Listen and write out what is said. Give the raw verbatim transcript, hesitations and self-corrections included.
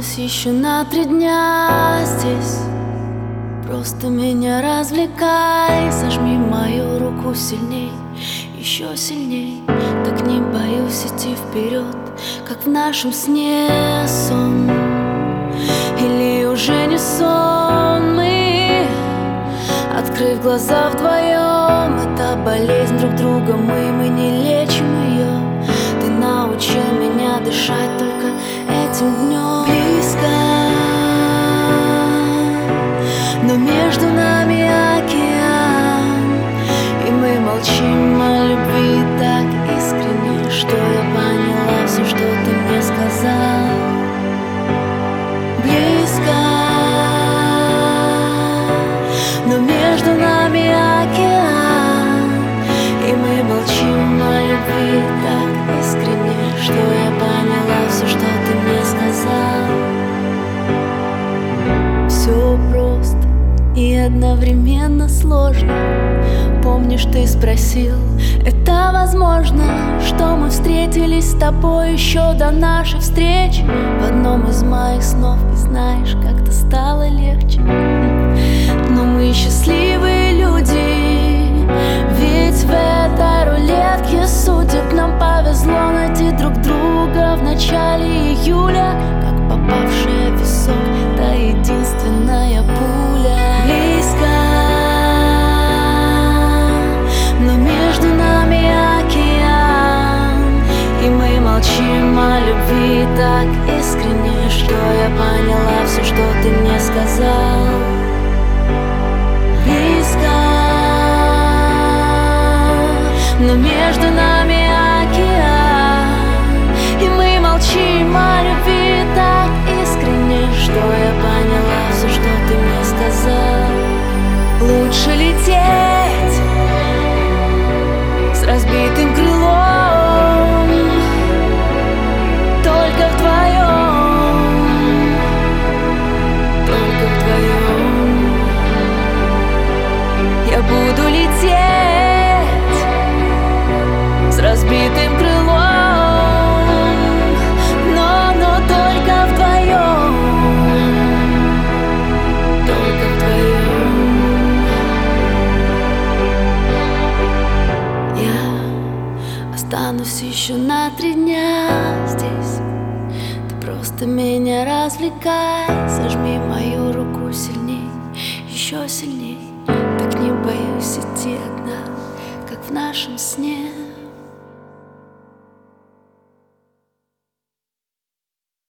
Останусь еще на три дня здесь. Просто меня развлекай, сожми мою руку сильней, еще сильней. Так не боюсь идти вперед, как в нашем сне сон. Или уже не сон мы, открыв глаза вдвоем. Это болезнь друг друга, мы, мы не лечим ее. Ты научил меня дышать только этим днем. Близко, но между нами океан, и мы молчим о любви так искренне, что я поняла все, что ты мне сказал. Близко, но между нами океан, и мы молчим о любви так искренне, что я поняла все, что ты мне сказал. Все просто и одновременно сложно. Помнишь, ты спросил, это возможно, что мы встретились с тобой еще до нашей встречи в одном из моих снов. И знаешь, как-то стало легче. Но мы счастливые люди, ведь в этой рулетке судеб нам повезло найти друг друга в начале июля, как попавшая в висок та единственная пуля. Близко, но между нами океан, и мы молчим о любви так искренне, что я поняла все, что ты мне сказал. Близко, но между нами океан, и мы молчим о любви так искренне, что я поняла все, что ты мне сказал. Лучше лететь с разбитым крылом, только вдвоем, только вдвоем. Я буду лететь с разбитым крылом, но, но только вдвоем, только вдвоем. Я останусь еще на три дня здесь. Ты просто меня развлекай, сожми мою руку сильней, еще сильней. Так не боюсь идти одна, как в нашем сне.